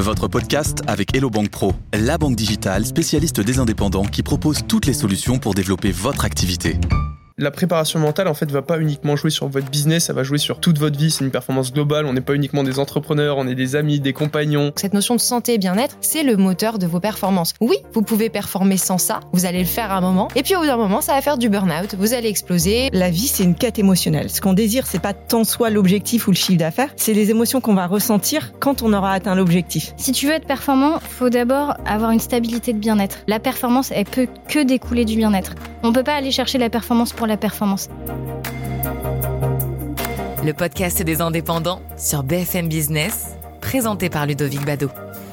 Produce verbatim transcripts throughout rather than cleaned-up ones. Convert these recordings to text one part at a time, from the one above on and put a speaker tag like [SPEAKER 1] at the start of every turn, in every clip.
[SPEAKER 1] votre podcast avec Hello Bank Pro, la banque digitale spécialiste des indépendants qui propose toutes les solutions pour développer votre activité.
[SPEAKER 2] La préparation mentale, en fait, va pas uniquement jouer sur votre business, ça va jouer sur toute votre vie. C'est une performance globale. On n'est pas uniquement des entrepreneurs, on est des amis, des compagnons.
[SPEAKER 3] Cette notion de santé et bien-être, c'est le moteur de vos performances. Oui, vous pouvez performer sans ça. Vous allez le faire à un moment. Et puis, au bout d'un moment, ça va faire du burn-out. Vous allez exploser.
[SPEAKER 4] La vie, c'est une quête émotionnelle. Ce qu'on désire, c'est pas tant soit l'objectif ou le chiffre d'affaires. C'est les émotions qu'on va ressentir quand on aura atteint l'objectif.
[SPEAKER 5] Si tu veux être performant, faut d'abord avoir une stabilité de bien-être. La performance, elle peut que découler du bien-être. On peut pas aller chercher la performance pour la performance.
[SPEAKER 6] Le podcast des indépendants sur B F M Business, présenté par Ludovic Bado.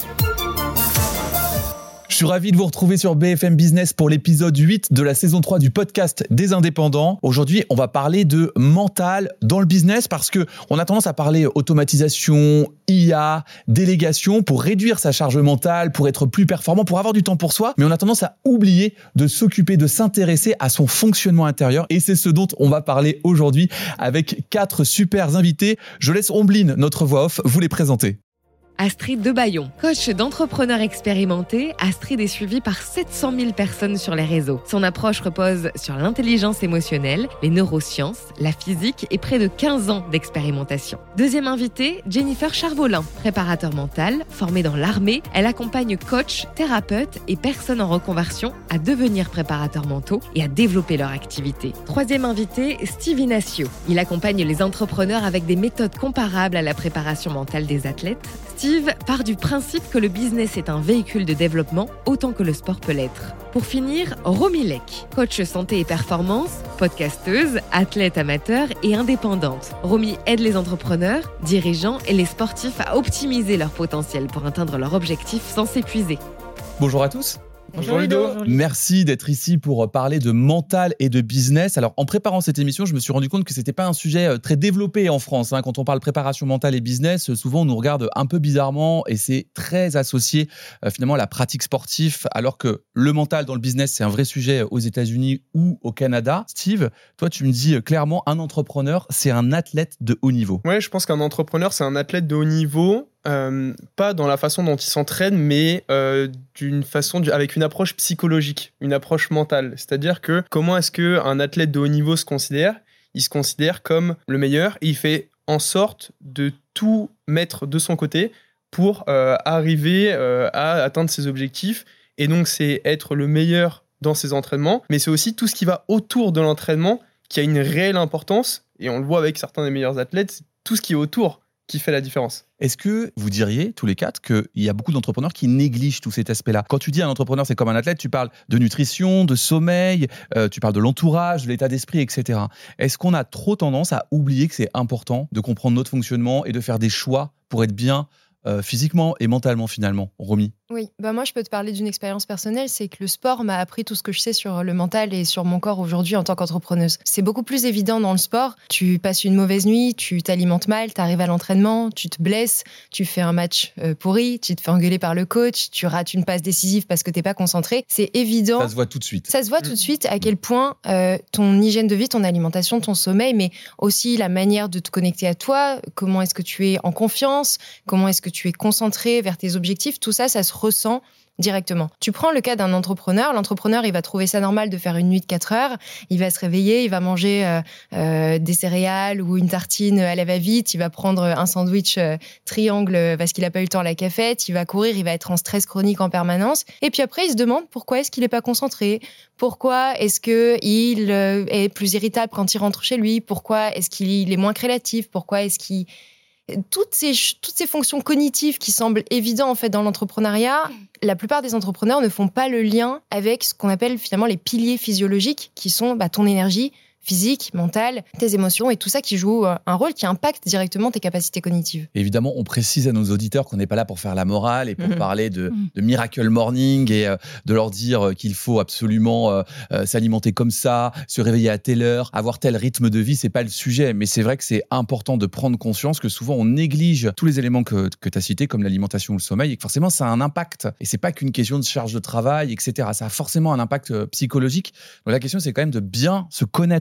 [SPEAKER 7] Je suis ravi de vous retrouver sur B F M Business pour l'épisode huit de la saison trois du podcast des indépendants. Aujourd'hui, on va parler de mental dans le business parce que on a tendance à parler automatisation, I A, délégation pour réduire sa charge mentale, pour être plus performant, pour avoir du temps pour soi. Mais on a tendance à oublier de s'occuper, de s'intéresser à son fonctionnement intérieur. Et c'est ce dont on va parler aujourd'hui avec quatre super invités. Je laisse Ombline, notre voix off, vous les présenter.
[SPEAKER 6] Astrid Debaillon, coach d'entrepreneurs expérimentés, Astrid est suivie par sept cent mille personnes sur les réseaux. Son approche repose sur l'intelligence émotionnelle, les neurosciences, la physique et près de quinze ans d'expérimentation. Deuxième invitée, Jennifer Charvolin, préparateur mental, formée dans l'armée. Elle accompagne coachs, thérapeutes et personnes en reconversion à devenir préparateurs mentaux et à développer leur activité. Troisième invité, Steve Inacio. Il accompagne les entrepreneurs avec des méthodes comparables à la préparation mentale des athlètes. Steve part du principe que le business est un véhicule de développement autant que le sport peut l'être. Pour finir, Romy Lec, coach santé et performance, podcasteuse, athlète amateur et indépendante. Romy aide les entrepreneurs, dirigeants et les sportifs à optimiser leur potentiel pour atteindre leur objectif sans s'épuiser.
[SPEAKER 7] Bonjour à tous.
[SPEAKER 2] Bonjour Ludo.
[SPEAKER 7] Merci d'être ici pour parler de mental et de business. Alors, en préparant cette émission, je me suis rendu compte que c'était pas un sujet très développé en France. Hein. Quand on parle préparation mentale et business, souvent on nous regarde un peu bizarrement et c'est très associé euh, finalement à la pratique sportive, alors que le mental dans le business, c'est un vrai sujet aux États-Unis ou au Canada. Steve, toi, tu me dis clairement, un entrepreneur, c'est un athlète de haut niveau.
[SPEAKER 2] Ouais, je pense qu'un entrepreneur, c'est un athlète de haut niveau. Euh, pas dans la façon dont il s'entraîne, mais euh, d'une façon, du, avec une approche psychologique, une approche mentale. C'est-à-dire que comment est-ce qu'un athlète de haut niveau se considère ? Il se considère comme le meilleur et il fait en sorte de tout mettre de son côté pour euh, arriver euh, à atteindre ses objectifs. Et donc, c'est être le meilleur dans ses entraînements, mais c'est aussi tout ce qui va autour de l'entraînement qui a une réelle importance. Et on le voit avec certains des meilleurs athlètes, c'est tout ce qui est autour qui fait la différence.
[SPEAKER 7] Est-ce que vous diriez, tous les quatre, qu'il y a beaucoup d'entrepreneurs qui négligent tout cet aspect-là ? Quand tu dis un entrepreneur, c'est comme un athlète, tu parles de nutrition, de sommeil, euh, tu parles de l'entourage, de l'état d'esprit, et cetera. Est-ce qu'on a trop tendance à oublier que c'est important de comprendre notre fonctionnement et de faire des choix pour être bien euh, physiquement et mentalement, finalement ? Romy ?
[SPEAKER 3] Oui, bah moi je peux te parler d'une expérience personnelle, c'est que le sport m'a appris tout ce que je sais sur le mental et sur mon corps aujourd'hui en tant qu'entrepreneuse. C'est beaucoup plus évident dans le sport. Tu passes une mauvaise nuit, tu t'alimentes mal, tu arrives à l'entraînement, tu te blesses, tu fais un match euh, pourri, tu te fais engueuler par le coach, tu rates une passe décisive parce que t'es pas concentré. C'est évident.
[SPEAKER 7] Ça se voit tout de suite.
[SPEAKER 3] Ça se voit tout de suite à quel point euh, ton hygiène de vie, ton alimentation, ton sommeil, mais aussi la manière de te connecter à toi, comment est-ce que tu es en confiance, comment est-ce que tu es concentré vers tes objectifs, tout ça, ça se ressent directement. Tu prends le cas d'un entrepreneur. L'entrepreneur, il va trouver ça normal de faire une nuit de quatre heures. Il va se réveiller, il va manger euh, euh, des céréales ou une tartine à la va-vite. Il va prendre un sandwich euh, triangle parce qu'il n'a pas eu le temps à la cafette. Il va courir, il va être en stress chronique en permanence. Et puis après, il se demande pourquoi est-ce qu'il n'est pas concentré. Pourquoi est-ce qu'il euh, est plus irritable quand il rentre chez lui. Pourquoi est-ce qu'il est moins créatif. Pourquoi est-ce qu'il... Toutes ces, toutes ces fonctions cognitives qui semblent évidentes en fait dans l'entrepreneuriat, la plupart des entrepreneurs ne font pas le lien avec ce qu'on appelle finalement les piliers physiologiques qui sont bah, ton énergie physique, mentale, tes émotions et tout ça qui joue un rôle qui impacte directement tes capacités cognitives.
[SPEAKER 7] Évidemment, on précise à nos auditeurs qu'on n'est pas là pour faire la morale et pour mmh. parler de,
[SPEAKER 3] mmh.
[SPEAKER 7] de Miracle Morning et euh, de leur dire qu'il faut absolument euh, euh, s'alimenter comme ça, se réveiller à telle heure, avoir tel rythme de vie, c'est pas le sujet. Mais c'est vrai que c'est important de prendre conscience que souvent on néglige tous les éléments que, que tu as cités, comme l'alimentation ou le sommeil, et que forcément ça a un impact. Et c'est pas qu'une question de charge de travail, et cetera. Ça a forcément un impact psychologique. Donc la question, c'est quand même de bien se connaître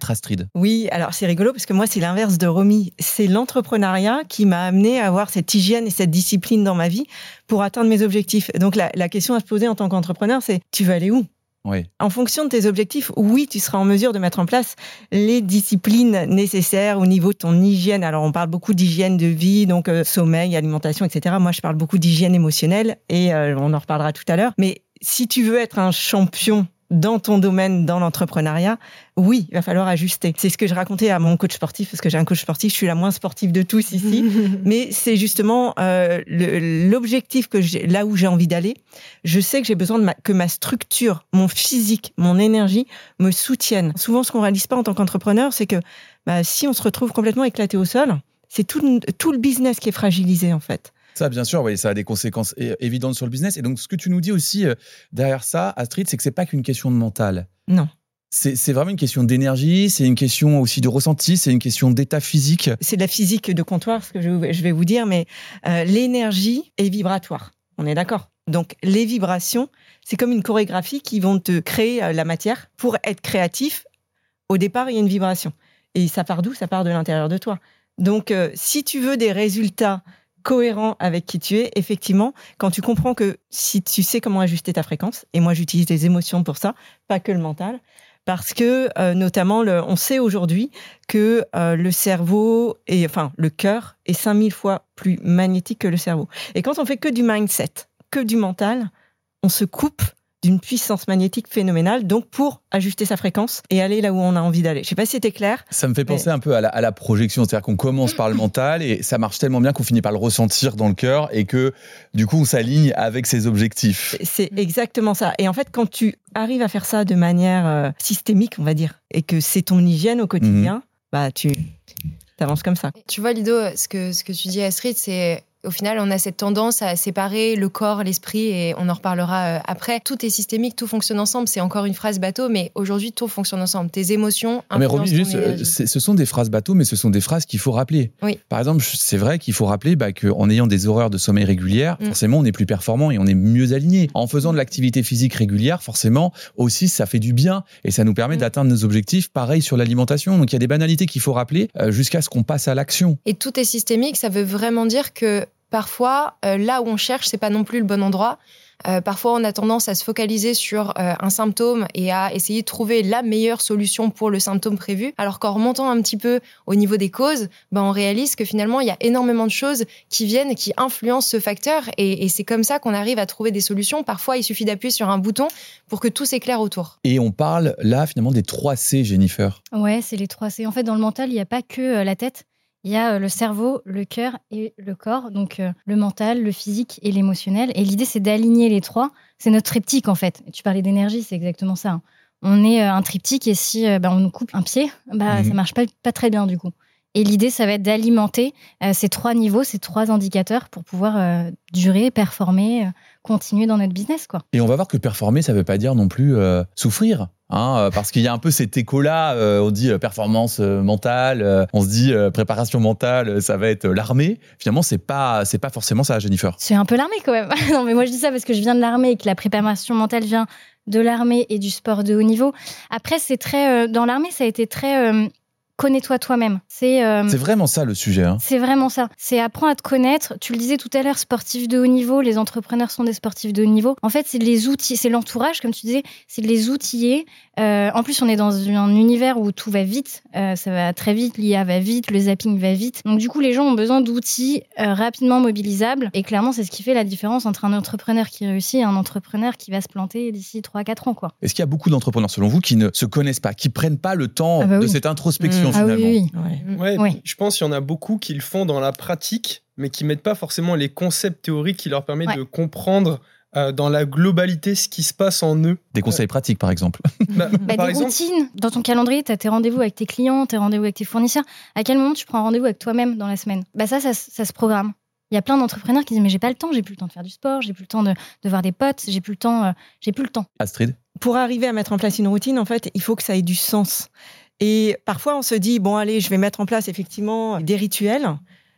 [SPEAKER 7] peut-être, Astrid?
[SPEAKER 4] Oui, alors c'est rigolo parce que moi, c'est l'inverse de Romy. C'est l'entrepreneuriat qui m'a amené à avoir cette hygiène et cette discipline dans ma vie pour atteindre mes objectifs. Donc la, la question à se poser en tant qu'entrepreneur, c'est tu veux aller où?
[SPEAKER 7] Oui.
[SPEAKER 4] En fonction de tes objectifs, oui, tu seras en mesure de mettre en place les disciplines nécessaires au niveau de ton hygiène. Alors, on parle beaucoup d'hygiène de vie, donc euh, sommeil, alimentation, et cetera. Moi, je parle beaucoup d'hygiène émotionnelle et euh, on en reparlera tout à l'heure. Mais si tu veux être un champion dans ton domaine, dans l'entrepreneuriat, oui, il va falloir ajuster. C'est ce que je racontais à mon coach sportif, parce que j'ai un coach sportif, je suis la moins sportive de tous ici, mais c'est justement euh, le, l'objectif que j'ai, là où j'ai envie d'aller. Je sais que j'ai besoin de ma, que ma structure, mon physique, mon énergie me soutiennent. Souvent, ce qu'on réalise pas en tant qu'entrepreneur, c'est que bah, si on se retrouve complètement éclaté au sol, c'est tout, tout le business qui est fragilisé, en fait.
[SPEAKER 7] Ça, bien sûr, oui, ça a des conséquences é- évidentes sur le business. Et donc, ce que tu nous dis aussi euh, derrière ça, Astrid, c'est que c'est pas qu'une question de mental.
[SPEAKER 4] Non.
[SPEAKER 7] C'est, c'est vraiment une question d'énergie, c'est une question aussi de ressenti, c'est une question d'état physique.
[SPEAKER 4] C'est de la physique de comptoir, ce que je, je vais vous dire, mais euh, l'énergie est vibratoire. On est d'accord? Donc, les vibrations, c'est comme une chorégraphie qui vont te créer euh, la matière. Pour être créatif, au départ, il y a une vibration. Et ça part d'où? Ça part de l'intérieur de toi. Donc, euh, si tu veux des résultats cohérent avec qui tu es, effectivement, quand tu comprends que si tu sais comment ajuster ta fréquence, et moi j'utilise les émotions pour ça, pas que le mental, parce que euh, notamment, le, on sait aujourd'hui que euh, le cerveau, et, enfin le cœur, est cinq mille fois plus magnétique que le cerveau. Et quand on fait que du mindset, que du mental, on se coupe d'une puissance magnétique phénoménale, donc pour ajuster sa fréquence et aller là où on a envie d'aller. Je ne sais pas si c'était clair.
[SPEAKER 7] Ça me fait penser mais... un peu à la, à la projection, c'est-à-dire qu'on commence par le mental et ça marche tellement bien qu'on finit par le ressentir dans le cœur et que du coup on s'aligne avec ses objectifs.
[SPEAKER 4] C'est exactement ça. Et en fait, quand tu arrives à faire ça de manière euh, systémique, on va dire, et que c'est ton hygiène au quotidien, mmh. bah tu avances comme ça.
[SPEAKER 3] Tu vois, Lido, ce que, ce que tu dis, Astrid, c'est... Au final, on a cette tendance à séparer le corps, l'esprit, et on en reparlera après. Tout est systémique, tout fonctionne ensemble. C'est encore une phrase bateau, mais aujourd'hui, tout fonctionne ensemble. Tes émotions,
[SPEAKER 7] mais Romy, juste, ce sont des phrases bateau, mais ce sont des phrases qu'il faut rappeler.
[SPEAKER 3] Oui.
[SPEAKER 7] Par exemple, c'est vrai qu'il faut rappeler bah, qu'en ayant des horaires de sommeil régulières, mm. forcément, on est plus performant et on est mieux aligné. En faisant de l'activité physique régulière, forcément, aussi, ça fait du bien et ça nous permet mm. d'atteindre nos objectifs. Pareil sur l'alimentation. Donc, il y a des banalités qu'il faut rappeler euh, jusqu'à ce qu'on passe à l'action.
[SPEAKER 3] Et tout est systémique, ça veut vraiment dire que parfois, euh, là où on cherche, c'est pas non plus le bon endroit. Euh, parfois, on a tendance à se focaliser sur euh, un symptôme et à essayer de trouver la meilleure solution pour le symptôme prévu. Alors qu'en remontant un petit peu au niveau des causes, ben, on réalise que finalement, il y a énormément de choses qui viennent, qui influencent ce facteur. Et, et c'est comme ça qu'on arrive à trouver des solutions. Parfois, il suffit d'appuyer sur un bouton pour que tout s'éclaire autour.
[SPEAKER 7] Et on parle là, finalement, des trois C, Jennifer.
[SPEAKER 5] Ouais, c'est les trois C. En fait, dans le mental, il n'y a pas que la tête. Il y a le cerveau, le cœur et le corps, donc euh, le mental, le physique et l'émotionnel. Et l'idée, c'est d'aligner les trois. C'est notre triptyque, en fait. Et tu parlais d'énergie, c'est exactement ça. Hein. On est euh, un triptyque et si euh, bah, on nous coupe un pied, bah, mmh. ça marche pas, pas très bien du coup. Et l'idée, ça va être d'alimenter euh, ces trois niveaux, ces trois indicateurs pour pouvoir euh, durer, performer, euh, continuer dans notre business, quoi.
[SPEAKER 7] Et on va voir que performer, ça veut pas dire non plus euh, souffrir. Hein, parce qu'il y a un peu cet écho-là, euh, on dit euh, performance euh, mentale, euh, on se dit euh, préparation mentale, ça va être euh, l'armée. Finalement, c'est pas, c'est pas forcément ça, Jennifer.
[SPEAKER 5] C'est un peu l'armée quand même. Non, mais moi je dis ça parce que je viens de l'armée et que la préparation mentale vient de l'armée et du sport de haut niveau. Après, c'est très, euh, dans l'armée, ça a été très euh, connais-toi toi-même. C'est, euh,
[SPEAKER 7] c'est vraiment ça le sujet. Hein.
[SPEAKER 5] C'est vraiment ça. C'est apprendre à te connaître. Tu le disais tout à l'heure, sportif de haut niveau, les entrepreneurs sont des sportifs de haut niveau. En fait, c'est les outils, c'est l'entourage, comme tu disais, c'est de les outiller. Euh, en plus, on est dans un univers où tout va vite. Euh, ça va très vite, l'I A va vite, le zapping va vite. Donc du coup, les gens ont besoin d'outils euh, rapidement mobilisables. Et clairement, c'est ce qui fait la différence entre un entrepreneur qui réussit et un entrepreneur qui va se planter d'ici trois à quatre ans, quoi.
[SPEAKER 7] Est-ce qu'il y a beaucoup d'entrepreneurs, selon vous, qui ne se connaissent pas, qui prennent pas le temps ah bah oui. de cette introspection mmh. finalement?
[SPEAKER 5] Ah oui, oui.
[SPEAKER 2] Ouais,
[SPEAKER 5] oui.
[SPEAKER 2] Je pense qu'il y en a beaucoup qui le font dans la pratique, mais qui mettent pas forcément les concepts théoriques qui leur permettent ouais. de comprendre euh, dans la globalité ce qui se passe en eux.
[SPEAKER 7] Des conseils euh... pratiques, par exemple.
[SPEAKER 5] bah, bah, par des exemple... routines. Dans ton calendrier, tu as tes rendez-vous avec tes clients, tes rendez-vous avec tes fournisseurs. À quel moment tu prends un rendez-vous avec toi-même dans la semaine? Bah ça, ça, ça se programme. Il y a plein d'entrepreneurs qui disent mais j'ai pas le temps, j'ai plus le temps de faire du sport, j'ai plus le temps de, de voir des potes, j'ai plus le temps, euh, j'ai plus le temps.
[SPEAKER 7] Astrid?
[SPEAKER 4] Pour arriver à mettre en place une routine, en fait, il faut que ça ait du sens. Et parfois, on se dit, bon, allez, je vais mettre en place effectivement des rituels.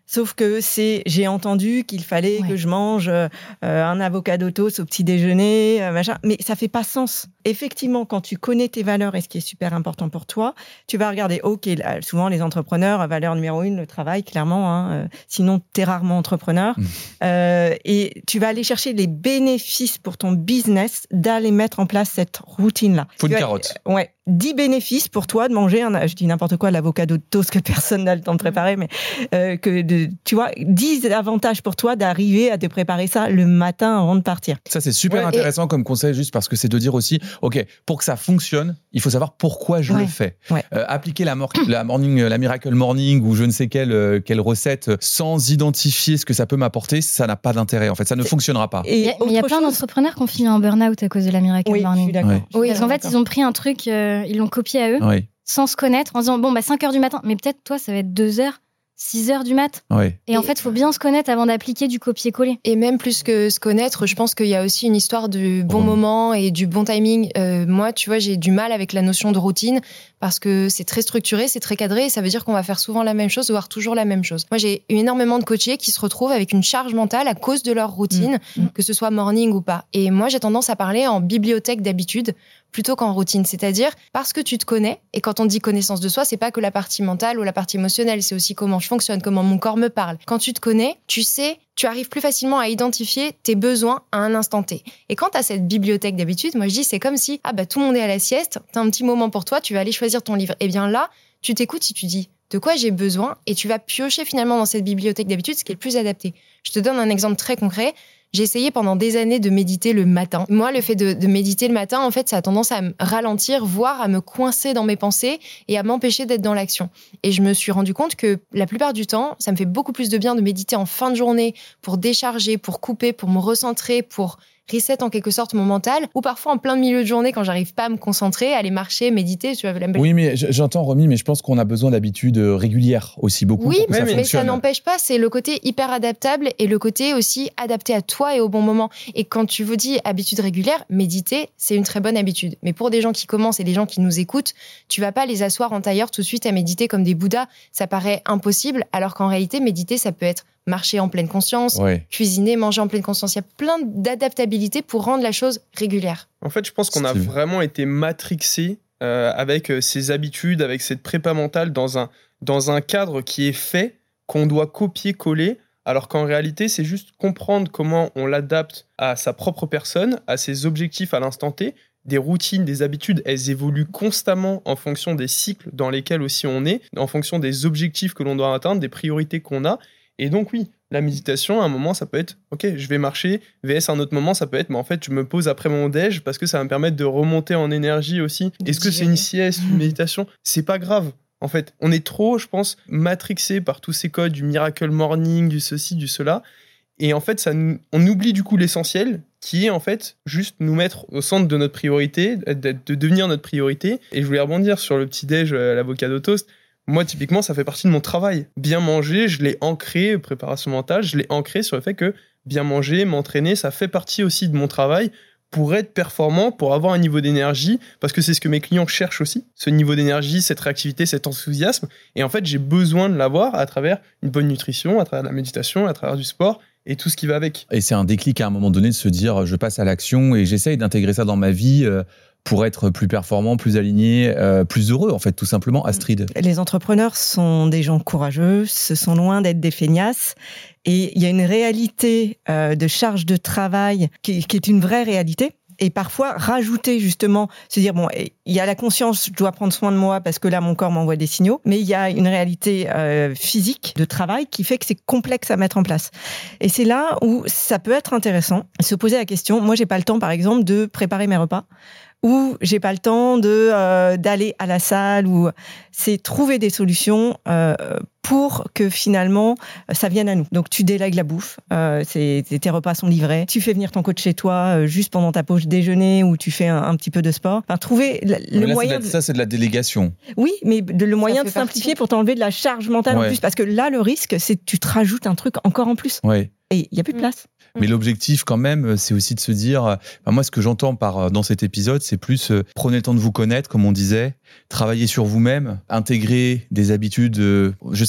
[SPEAKER 4] Sauf que c'est, j'ai entendu qu'il fallait ouais. que je mange euh, un avocado toast au petit déjeuner, euh, machin. Mais ça fait pas sens. Effectivement, quand tu connais tes valeurs et ce qui est super important pour toi, tu vas regarder, ok, là, souvent les entrepreneurs, valeur numéro une, le travail, clairement, hein, euh, sinon t'es rarement entrepreneur. Mmh. Euh, et tu vas aller chercher les bénéfices pour ton business d'aller mettre en place cette routine-là.
[SPEAKER 7] Faut une
[SPEAKER 4] tu
[SPEAKER 7] carotte.
[SPEAKER 4] Vas, ouais. dix bénéfices pour toi de manger un, je dis n'importe quoi, l'avocado de toast que personne n'a le temps de préparer, mais euh, que de, tu vois, dix avantages pour toi d'arriver à te préparer ça le matin avant de partir.
[SPEAKER 7] Ça, c'est super ouais, intéressant et... comme conseil, juste parce que c'est de dire aussi, ok, pour que ça fonctionne, il faut savoir pourquoi je ouais. le fais. Ouais. Euh, appliquer la, mor- la morning, la miracle morning ou je ne sais quelle, quelle recette sans identifier ce que ça peut m'apporter, ça n'a pas d'intérêt. En fait, ça ne c'est... fonctionnera pas.
[SPEAKER 5] Et il y, y a plein chose... d'entrepreneurs qui ont fini en burn-out à cause de la miracle
[SPEAKER 4] oui,
[SPEAKER 5] morning.
[SPEAKER 4] Je suis d'accord. Ouais.
[SPEAKER 5] Oui, parce qu'en fait, ils ont pris un truc, euh, ils l'ont copié à eux, oui. sans se connaître, en disant bon, bah cinq heures du matin, mais peut-être toi, ça va être deux heures. six heures du mat.
[SPEAKER 7] Oui.
[SPEAKER 5] Et en fait, il faut bien se connaître avant d'appliquer du copier-coller.
[SPEAKER 3] Et même plus que se connaître, je pense qu'il y a aussi une histoire du bon oh. moment et du bon timing. Euh, moi, tu vois, j'ai du mal avec la notion de routine parce que c'est très structuré, c'est très cadré et ça veut dire qu'on va faire souvent la même chose, voire toujours la même chose. Moi, j'ai eu énormément de coachés qui se retrouvent avec une charge mentale à cause de leur routine, mmh. que ce soit morning ou pas. Et moi, j'ai tendance à parler en bibliothèque d'habitude plutôt qu'en routine. C'est-à-dire, parce que tu te connais, et quand on dit connaissance de soi, c'est pas que la partie mentale ou la partie émotionnelle, c'est aussi comment je fonctionne, comment mon corps me parle. Quand tu te connais, tu sais, tu arrives plus facilement à identifier tes besoins à un instant T. Et quand tu as cette bibliothèque d'habitude, moi je dis, c'est comme si, ah bah tout le monde est à la sieste, t'as un petit moment pour toi, tu vas aller choisir ton livre. Et bien là, tu t'écoutes si tu dis, de quoi j'ai besoin, et tu vas piocher finalement dans cette bibliothèque d'habitude ce qui est le plus adapté. Je te donne un exemple très concret. J'ai essayé pendant des années de méditer le matin. Moi, le fait de, de méditer le matin, en fait, ça a tendance à me ralentir, voire à me coincer dans mes pensées et à m'empêcher d'être dans l'action. Et je me suis rendu compte que la plupart du temps, ça me fait beaucoup plus de bien de méditer en fin de journée pour décharger, pour couper, pour me recentrer, pour reset en quelque sorte mon mental, ou parfois en plein milieu de journée quand j'arrive pas à me concentrer, aller marcher, méditer. Tu vois, la...
[SPEAKER 7] Oui, mais j'entends Romy, mais je pense qu'on a besoin d'habitudes régulières aussi beaucoup.
[SPEAKER 3] Oui,
[SPEAKER 7] pour que
[SPEAKER 3] mais,
[SPEAKER 7] ça
[SPEAKER 3] mais ça n'empêche pas, c'est le côté hyper adaptable et le côté aussi adapté à toi et au bon moment. Et quand tu vous dis habitude régulière, méditer, c'est une très bonne habitude. Mais pour des gens qui commencent et des gens qui nous écoutent, tu vas pas les asseoir en tailleur tout de suite à méditer comme des bouddhas. Ça paraît impossible, alors qu'en réalité, méditer, ça peut être marcher en pleine conscience, ouais. cuisiner, manger en pleine conscience. Il y a plein d'adaptabilités pour rendre la chose régulière.
[SPEAKER 2] En fait, je pense qu'on a vraiment été matrixé euh, avec ces habitudes, avec cette prépa mentale dans un, dans un cadre qui est fait, qu'on doit copier-coller, alors qu'en réalité, c'est juste comprendre comment on l'adapte à sa propre personne, à ses objectifs à l'instant T. Des routines, des habitudes, elles évoluent constamment en fonction des cycles dans lesquels aussi on est, en fonction des objectifs que l'on doit atteindre, des priorités qu'on a. Et donc oui, la méditation, à un moment, ça peut être « Ok, je vais marcher », V S à un autre moment, ça peut être « Mais en fait, je me pose après mon déj parce que ça va me permettre de remonter en énergie aussi. » Est-ce que c'est une sieste, une méditation ? C'est pas grave. En fait, on est trop, je pense, matrixé par tous ces codes du miracle morning, du ceci, du cela. Et en fait, ça, on oublie du coup l'essentiel, qui est en fait juste nous mettre au centre de notre priorité, de, de devenir notre priorité. Et je voulais rebondir sur le petit-déj, l'avocado toast. Moi, typiquement, ça fait partie de mon travail. Bien manger, je l'ai ancré, préparation mentale, je l'ai ancré sur le fait que bien manger, m'entraîner, ça fait partie aussi de mon travail pour être performant, pour avoir un niveau d'énergie, parce que c'est ce que mes clients cherchent aussi, ce niveau d'énergie, cette réactivité, cet enthousiasme. Et en fait, j'ai besoin de l'avoir à travers une bonne nutrition, à travers de la méditation, à travers du sport et tout ce qui va avec.
[SPEAKER 7] Et c'est un déclic à un moment donné de se dire, je passe à l'action et j'essaye d'intégrer ça dans ma vie euh, pour être plus performant, plus aligné, euh, plus heureux, en fait, tout simplement. Astrid.
[SPEAKER 4] Les entrepreneurs sont des gens courageux, ce sont loin d'être des feignasses. Et il y a une réalité euh, de charge de travail qui, qui est une vraie réalité. Et parfois, rajouter justement, se dire, bon, il y a la conscience, je dois prendre soin de moi parce que là, mon corps m'envoie des signaux, mais il y a une réalité euh, physique de travail qui fait que c'est complexe à mettre en place. Et c'est là où ça peut être intéressant, se poser la question, moi, j'ai pas le temps, par exemple, de préparer mes repas, ou j'ai pas le temps de euh, d'aller à la salle, ou c'est trouver des solutions euh, pour que finalement ça vienne à nous. Donc tu délègues la bouffe, euh, c'est, tes repas sont livrés, tu fais venir ton coach chez toi euh, juste pendant ta pause déjeuner, ou tu fais un, un petit peu de sport. Enfin, trouver le, le
[SPEAKER 7] là,
[SPEAKER 4] moyen.
[SPEAKER 7] C'est de la, ça c'est de la délégation.
[SPEAKER 4] Oui, mais de, le moyen de simplifier partie. Pour t'enlever de la charge mentale ouais. en plus, parce que là le risque c'est que tu te rajoutes un truc encore en plus.
[SPEAKER 7] Ouais.
[SPEAKER 4] Et il y a plus de place.
[SPEAKER 7] Mais l'objectif, quand même, c'est aussi de se dire, ben moi, ce que j'entends par, dans cet épisode, c'est plus euh, prenez le temps de vous connaître, comme on disait, travailler sur vous-même, intégrer des habitudes. Euh, je sais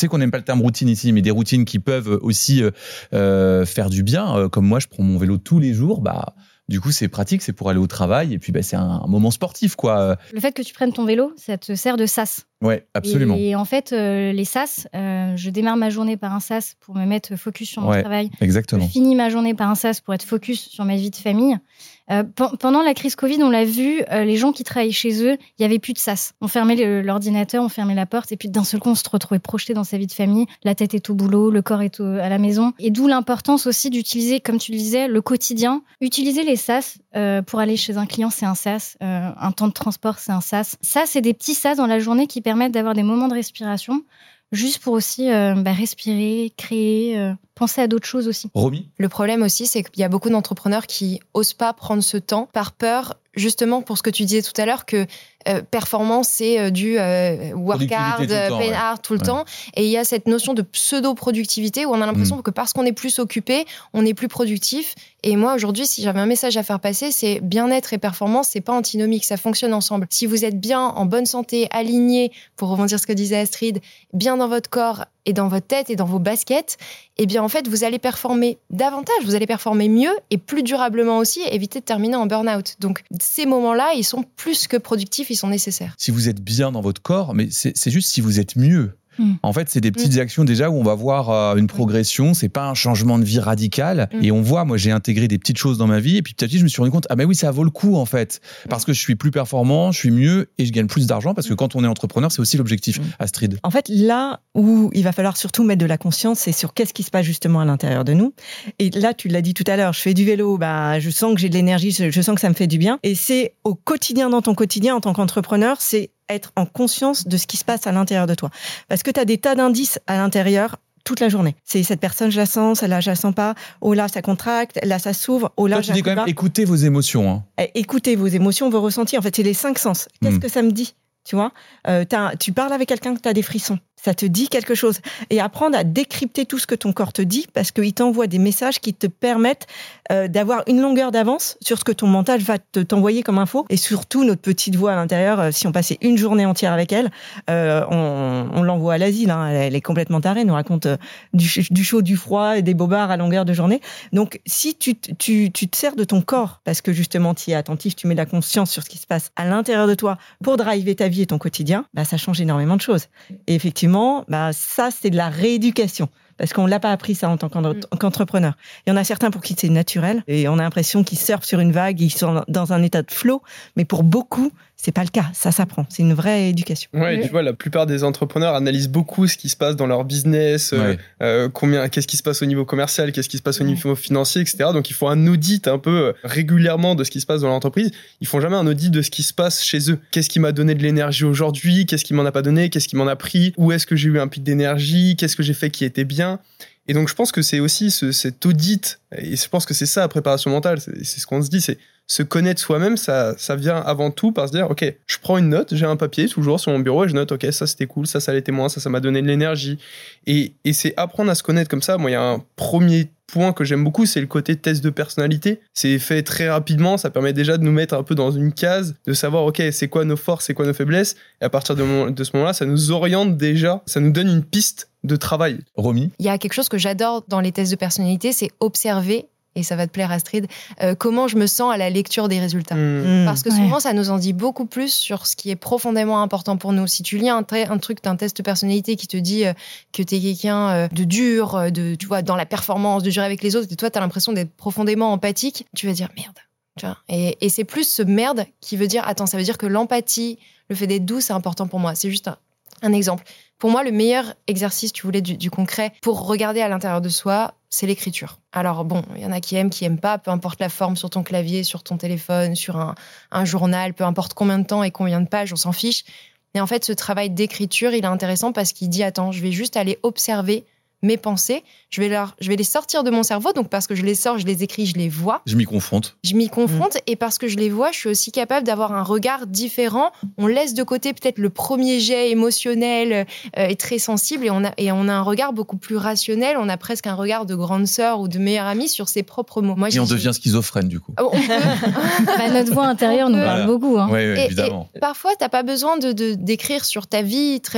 [SPEAKER 7] sais qu'on n'aime pas le terme routine ici, mais des routines qui peuvent aussi euh, faire du bien. Euh, comme moi, je prends mon vélo tous les jours, bah, du coup, c'est pratique, c'est pour aller au travail, et puis bah, c'est un, un moment sportif, quoi.
[SPEAKER 5] Le fait que tu prennes ton vélo, ça te sert de sas.
[SPEAKER 7] Ouais, absolument.
[SPEAKER 5] Et, et en fait, euh, les sas, euh, je démarre ma journée par un sas pour me mettre focus sur mon
[SPEAKER 7] ouais,
[SPEAKER 5] travail.
[SPEAKER 7] Exactement.
[SPEAKER 5] Je finis ma journée par un sas pour être focus sur ma vie de famille. Euh, pe- pendant la crise Covid, on l'a vu, euh, les gens qui travaillaient chez eux, il n'y avait plus de sas. On fermait le, l'ordinateur, on fermait la porte, et puis d'un seul coup, on se retrouvait projeté dans sa vie de famille. La tête est au boulot, le corps est au, à la maison. Et d'où l'importance aussi d'utiliser, comme tu le disais, le quotidien. Utiliser les sas euh, pour aller chez un client, c'est un sas. Euh, un temps de transport, c'est un sas. Ça, c'est des petits sas dans la journée qui permettent d'avoir des moments de respiration, juste pour aussi euh, bah, respirer, créer, euh, penser à d'autres choses aussi.
[SPEAKER 7] Romy ?
[SPEAKER 3] Le problème aussi, c'est qu'il y a beaucoup d'entrepreneurs qui osent pas prendre ce temps par peur, justement, pour ce que tu disais tout à l'heure, que euh, performance, c'est euh, du euh, work hard,
[SPEAKER 7] temps,
[SPEAKER 3] play
[SPEAKER 7] ouais.
[SPEAKER 3] hard tout le
[SPEAKER 7] Ouais.
[SPEAKER 3] temps. Et il y a cette notion de pseudo-productivité où on a l'impression
[SPEAKER 7] Mm.
[SPEAKER 3] que parce qu'on est plus occupé, on est plus productif. Et moi, aujourd'hui, si j'avais un message à faire passer, c'est bien-être et performance, c'est pas antinomique, ça fonctionne ensemble. Si vous êtes bien, en bonne santé, aligné, pour rebondir ce que disait Astrid, bien dans votre corps et dans votre tête et dans vos baskets, eh bien, en fait, vous allez performer davantage, vous allez performer mieux et plus durablement aussi, et éviter de terminer en burn-out. Donc, ces moments-là, ils sont plus que productifs, ils sont nécessaires.
[SPEAKER 7] Si vous êtes bien dans votre corps, mais c'est, c'est juste si vous êtes mieux.
[SPEAKER 5] Mm.
[SPEAKER 7] En fait, c'est des petites mm. actions déjà où on va voir euh, une progression. C'est pas un changement de vie radical. Mm. Et on voit, moi, j'ai intégré des petites choses dans ma vie. Et puis petit à petit, je me suis rendu compte, ah ben oui, ça vaut le coup en fait, parce que je suis plus performant, je suis mieux et je gagne plus d'argent. Parce que quand on est entrepreneur, c'est aussi l'objectif. Mm. Astrid.
[SPEAKER 4] En fait, là où il va falloir surtout mettre de la conscience, c'est sur qu'est-ce qui se passe justement à l'intérieur de nous. Et là, tu l'as dit tout à l'heure, je fais du vélo, bah, je sens que j'ai de l'énergie, je sens que ça me fait du bien. Et c'est au quotidien, dans ton quotidien, en tant qu'entrepreneur, c'est être en conscience de ce qui se passe à l'intérieur de toi. Parce que tu as des tas d'indices à l'intérieur toute la journée. C'est cette personne, je la sens, celle-là, je la sens pas. Oh là, ça contracte, là, ça s'ouvre. Oh là,
[SPEAKER 7] Toi, tu dis quand même,
[SPEAKER 4] pas.
[SPEAKER 7] écoutez vos émotions. Hein.
[SPEAKER 4] Écoutez vos émotions, vos ressentis. En fait, c'est les cinq sens. Qu'est-ce
[SPEAKER 7] Mm.
[SPEAKER 4] que ça me dit ? Tu vois, euh, t'as, tu parles avec quelqu'un que tu as des frissons. Ça te dit quelque chose. Et apprendre à décrypter tout ce que ton corps te dit, parce qu'il t'envoie des messages qui te permettent euh, d'avoir une longueur d'avance sur ce que ton mental va te, t'envoyer comme info. Et surtout, notre petite voix à l'intérieur, euh, si on passait une journée entière avec elle, euh, on, on l'envoie à l'asile. Hein. Elle, elle est complètement tarée, elle nous raconte euh, du, du chaud, du froid, et des bobards à longueur de journée. Donc, si tu, tu, tu te sers de ton corps, parce que justement, tu es attentif, tu mets de la conscience sur ce qui se passe à l'intérieur de toi pour driver ta vie et ton quotidien, bah, ça change énormément de choses. Et effectivement, bah, ça, c'est de la rééducation. Parce qu'on ne l'a pas appris ça en tant qu'entrepreneur. Il y en a certains pour qui c'est naturel et on a l'impression qu'ils surfent sur une vague, ils sont dans un état de flow. Mais pour beaucoup, c'est pas le cas. Ça s'apprend. C'est une vraie éducation.
[SPEAKER 2] Ouais, tu vois, la plupart des entrepreneurs analysent beaucoup ce qui se passe dans leur business,
[SPEAKER 7] ouais.
[SPEAKER 2] euh, euh, combien, qu'est-ce qui se passe au niveau commercial, qu'est-ce qui se passe au niveau financier, et cetera. Donc, ils font un audit un peu régulièrement de ce qui se passe dans l'entreprise. Ils font jamais un audit de ce qui se passe chez eux. Qu'est-ce qui m'a donné de l'énergie aujourd'hui? Qu'est-ce qui m'en a pas donné? Qu'est-ce qui m'en a pris? Où est-ce que j'ai eu un pic d'énergie? Qu'est-ce que j'ai fait qui était bien? Et donc, je pense que c'est aussi ce, cet audit, et je pense que c'est ça la préparation mentale, c'est, c'est ce qu'on se dit, c'est se connaître soi-même, ça, ça vient avant tout par se dire, ok, je prends une note, j'ai un papier toujours sur mon bureau et je note, ok, ça c'était cool, ça ça l'était moins, ça ça m'a donné de l'énergie. Et, et c'est apprendre à se connaître comme ça. Moi, il y a un premier point que j'aime beaucoup, c'est le côté test de personnalité. C'est fait très rapidement, ça permet déjà de nous mettre un peu dans une case, de savoir, ok, c'est quoi nos forces, c'est quoi nos faiblesses, et à partir de, mon, de ce moment-là, ça nous oriente déjà, ça nous donne une piste de travail.
[SPEAKER 7] Romy ?
[SPEAKER 3] Il y a quelque chose que j'adore dans les tests de personnalité, c'est observer, et ça va te plaire Astrid, euh, comment je me sens à la lecture des résultats.
[SPEAKER 2] Mmh.
[SPEAKER 3] Parce que souvent, ouais. ça nous en dit beaucoup plus sur ce qui est profondément important pour nous. Si tu lis un, tra- un truc d'un test de personnalité qui te dit euh, que t'es quelqu'un euh, de dur, de, tu vois, dans la performance, de dur avec les autres, et toi, t'as l'impression d'être profondément empathique, tu vas dire merde. Tu vois, et, et c'est plus ce merde qui veut dire, attends, ça veut dire que l'empathie, le fait d'être doux, c'est important pour moi. C'est juste un, un exemple. Pour moi, le meilleur exercice, tu voulais du, du concret, pour regarder à l'intérieur de soi, c'est l'écriture. Alors bon, il y en a qui aiment, qui aiment pas, peu importe la forme sur ton clavier, sur ton téléphone, sur un, un journal, peu importe combien de temps et combien de pages, on s'en fiche. Mais en fait, ce travail d'écriture, il est intéressant parce qu'il dit, attends, je vais juste aller observer mes pensées, je vais, leur, je vais les sortir de mon cerveau, donc parce que je les sors, je les écris, je les vois.
[SPEAKER 7] Je m'y confronte.
[SPEAKER 3] Je m'y confronte, mmh. et parce que je les vois, je suis aussi capable d'avoir un regard différent. On laisse de côté peut-être le premier jet émotionnel euh, et très sensible, et on, a, et on a un regard beaucoup plus rationnel, on a presque un regard de grande sœur ou de meilleure amie sur ses propres mots. Moi,
[SPEAKER 7] et on devient schizophrène, du coup.
[SPEAKER 3] Oh, on peut...
[SPEAKER 5] bah, notre voix intérieure nous parle voilà. beaucoup. Hein.
[SPEAKER 7] Oui, oui,
[SPEAKER 3] et,
[SPEAKER 7] évidemment.
[SPEAKER 3] Et parfois, tu n'as pas besoin de, de, d'écrire sur ta vie très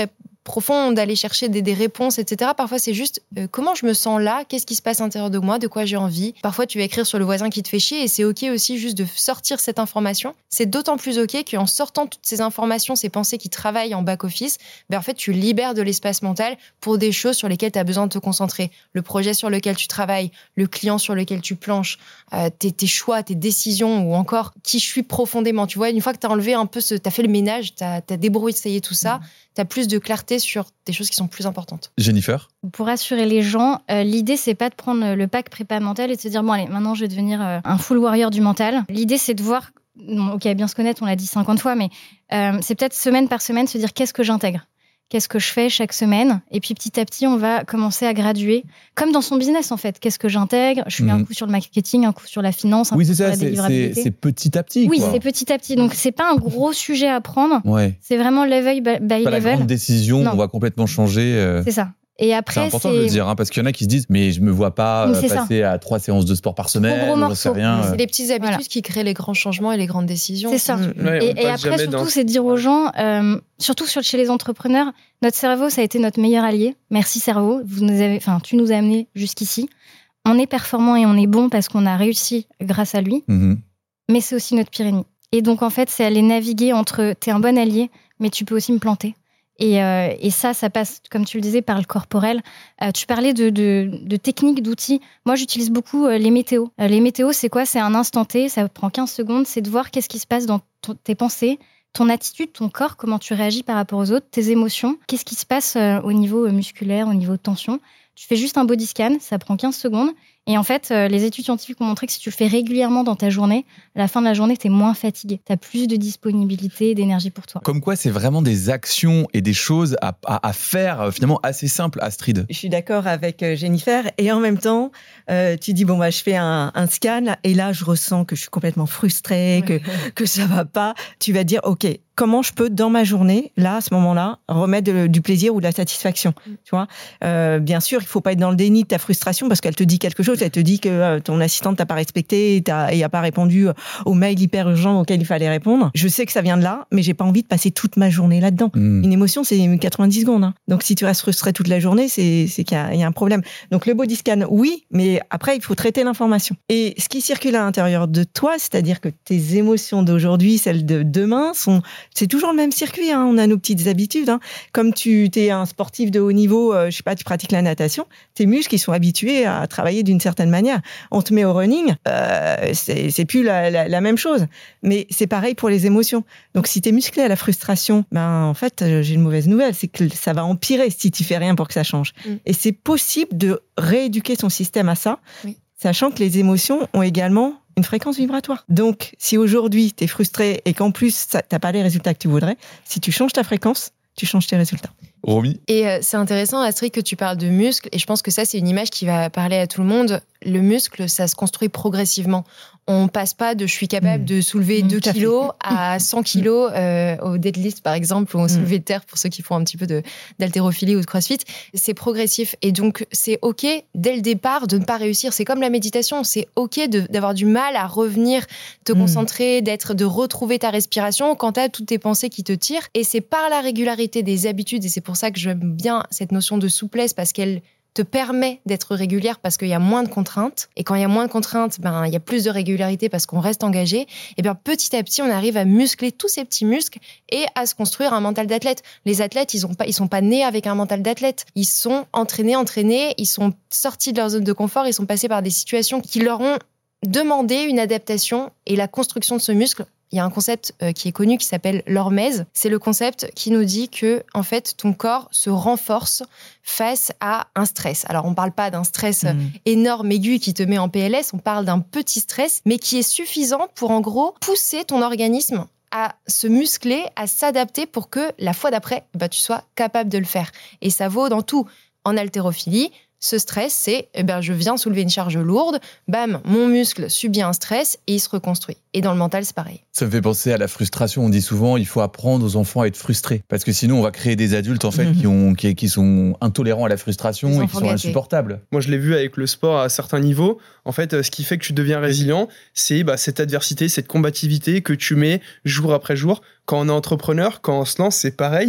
[SPEAKER 3] profond, d'aller chercher des, des réponses, et cetera. Parfois, c'est juste euh, comment je me sens là, qu'est-ce qui se passe à l'intérieur de moi, de quoi j'ai envie. Parfois, tu vas écrire sur le voisin qui te fait chier et c'est OK aussi juste de sortir cette information. C'est d'autant plus OK qu'en sortant toutes ces informations, ces pensées qui travaillent en back-office, ben, en fait, tu libères de l'espace mental pour des choses sur lesquelles tu as besoin de te concentrer. Le projet sur lequel tu travailles, le client sur lequel tu planches, euh, tes, tes choix, tes décisions ou encore qui je suis profondément. Tu vois, une fois que tu as enlevé un peu, tu as fait le ménage, tu as débrouillé tout ça, tu as plus de clarté sur des choses qui sont plus importantes.
[SPEAKER 7] Jennifer ?
[SPEAKER 5] Pour rassurer les gens, euh, l'idée, c'est pas de prendre le pack prépa mental et de se dire, bon, allez, maintenant, je vais devenir euh, un full warrior du mental. L'idée, c'est de voir, bon, ok, bien se connaître, on l'a dit cinquante fois, mais euh, c'est peut-être semaine par semaine se dire, qu'est-ce que j'intègre ? Qu'est-ce que je fais chaque semaine ? Et puis petit à petit, on va commencer à graduer, comme dans son business en fait. Qu'est-ce que j'intègre ? Je mets mmh. un coup sur le marketing, un coup sur la finance, un
[SPEAKER 7] oui,
[SPEAKER 5] coup
[SPEAKER 7] c'est
[SPEAKER 5] sur
[SPEAKER 7] ça,
[SPEAKER 5] la délivrabilité.
[SPEAKER 7] C'est, c'est petit à petit.
[SPEAKER 5] Oui,
[SPEAKER 7] quoi.
[SPEAKER 5] c'est petit à petit. Donc c'est pas un gros sujet à prendre.
[SPEAKER 7] Ouais.
[SPEAKER 5] C'est vraiment level by
[SPEAKER 7] c'est pas
[SPEAKER 5] level.
[SPEAKER 7] La grande décision, non. On va complètement changer. Euh...
[SPEAKER 5] C'est ça. Et après,
[SPEAKER 7] c'est important
[SPEAKER 5] c'est...
[SPEAKER 7] de le dire, hein, parce qu'il y en a qui se disent mais je me vois pas
[SPEAKER 5] euh,
[SPEAKER 7] passer
[SPEAKER 5] ça.
[SPEAKER 7] à trois séances de sport par semaine.
[SPEAKER 5] Gros morceau.
[SPEAKER 7] Rien.
[SPEAKER 3] C'est les petites habitudes voilà. qui créent les grands changements et les grandes décisions.
[SPEAKER 5] C'est ça.
[SPEAKER 2] Ouais,
[SPEAKER 5] et, et après, surtout, dans... c'est de dire aux gens, euh, surtout chez les entrepreneurs, notre cerveau, ça a été notre meilleur allié. Merci cerveau, vous nous avez, enfin, tu nous as amenés jusqu'ici. On est performant et on est bon parce qu'on a réussi grâce à lui. Mm-hmm. Mais c'est aussi notre pire ennemi. Et donc, en fait, c'est aller naviguer entre t'es un bon allié, mais tu peux aussi me planter. Et, euh, et ça, ça passe, comme tu le disais, par le corporel. Euh, tu parlais de, de, de techniques, d'outils. Moi, j'utilise beaucoup euh, les météos. Euh, les météos, c'est quoi ? C'est un instant T, ça prend quinze secondes. C'est de voir qu'est-ce qui se passe dans ton, tes pensées, ton attitude, ton corps, comment tu réagis par rapport aux autres, tes émotions. Qu'est-ce qui se passe euh, au niveau musculaire, au niveau de tension ? Tu fais juste un body scan, ça prend quinze secondes. Et en fait, euh, les études scientifiques ont montré que si tu le fais régulièrement dans ta journée, à la fin de la journée, tu es moins fatigué. Tu as plus de disponibilité et d'énergie pour toi.
[SPEAKER 7] Comme quoi, c'est vraiment des actions et des choses à, à, à faire finalement assez simples, Astrid.
[SPEAKER 4] Je suis d'accord avec Jennifer. Et en même temps, euh, tu dis, bon, bah, je fais un, un scan et là, je ressens que je suis complètement frustrée, ouais. que, que ça va pas. Tu vas dire, OK, comment je peux, dans ma journée, là, à ce moment-là, remettre de, du plaisir ou de la satisfaction, mm. tu vois. Euh, bien sûr, il faut pas être dans le déni de ta frustration parce qu'elle te dit quelque chose, elle te dit que euh, ton assistante t'a pas respecté et a pas répondu aux mails hyper urgents auxquels il fallait répondre. Je sais que ça vient de là, mais j'ai pas envie de passer toute ma journée là-dedans. Mm. Une émotion, c'est quatre-vingt-dix secondes. Hein. Donc, si tu restes frustré toute la journée, c'est, c'est qu'il y a, il y a un problème. Donc, le body scan, oui, mais après, il faut traiter l'information. Et ce qui circule à l'intérieur de toi, c'est-à-dire que tes émotions d'aujourd'hui, celles de demain, sont c'est toujours le même circuit, hein. On a nos petites habitudes. Hein. Comme tu es un sportif de haut niveau, euh, je sais pas, tu pratiques la natation, tes muscles ils sont habitués à travailler d'une certaine manière. On te met au running, euh, c'est, c'est plus la, la, la même chose. Mais c'est pareil pour les émotions. Donc si tu es musclé à la frustration, ben en fait j'ai une mauvaise nouvelle, c'est que ça va empirer si tu fais rien pour que ça change. Mm. Et c'est possible de rééduquer son système à ça, oui. sachant que les émotions ont également une fréquence vibratoire. Donc, si aujourd'hui, tu es frustré et qu'en plus, tu n'as pas les résultats que tu voudrais, si tu changes ta fréquence, tu changes tes résultats.
[SPEAKER 7] Romy ?
[SPEAKER 3] Et euh, c'est intéressant, Astrid, que tu parles de muscles. Et je pense que ça, c'est une image qui va parler à tout le monde. Le muscle, ça se construit progressivement. On passe pas de je suis capable mmh. de soulever mmh, deux kilos à cent kilos euh, au deadlift, par exemple, ou au soulevé de terre pour ceux qui font un petit peu de, d'haltérophilie ou de crossfit. C'est progressif. Et donc, c'est OK, dès le départ, de ne pas réussir. C'est comme la méditation. C'est OK de, d'avoir du mal à revenir, te mmh. concentrer, d'être, de retrouver ta respiration quand tu as toutes tes pensées qui te tirent. Et c'est par la régularité des habitudes, et c'est pour ça que j'aime bien cette notion de souplesse, parce qu'elle te permet d'être régulière parce qu'il y a moins de contraintes. Et quand il y a moins de contraintes, ben, il y a plus de régularité parce qu'on reste engagé. Et bien, petit à petit, on arrive à muscler tous ces petits muscles et à se construire un mental d'athlète. Les athlètes, ils ont pas, ils sont pas nés avec un mental d'athlète. Ils sont entraînés, entraînés, ils sont sortis de leur zone de confort, ils sont passés par des situations qui leur ont demandé une adaptation et la construction de ce muscle. Il y a un concept euh, qui est connu qui s'appelle l'hormèse. C'est le concept qui nous dit que, en fait, ton corps se renforce face à un stress. Alors, on ne parle pas d'un stress mmh. énorme, aigu, qui te met en P L S. On parle d'un petit stress, mais qui est suffisant pour, en gros, pousser ton organisme à se muscler, à s'adapter pour que, la fois d'après, bah, tu sois capable de le faire. Et ça vaut dans tout. En haltérophilie, ce stress, c'est, eh ben, je viens soulever une charge lourde, bam, mon muscle subit un stress et il se reconstruit. Et dans le mental, c'est pareil.
[SPEAKER 7] Ça me fait penser à la frustration. On dit souvent, il faut apprendre aux enfants à être frustrés. Parce que sinon, on va créer des adultes, en fait, mmh. qui, ont, qui, qui sont intolérants à la frustration et qui sont gâtés. Insupportables.
[SPEAKER 2] Moi, je l'ai vu avec le sport à certains niveaux. En fait, ce qui fait que tu deviens résilient, c'est bah, cette adversité, cette combativité que tu mets jour après jour. Quand on est entrepreneur, quand on se lance, c'est pareil.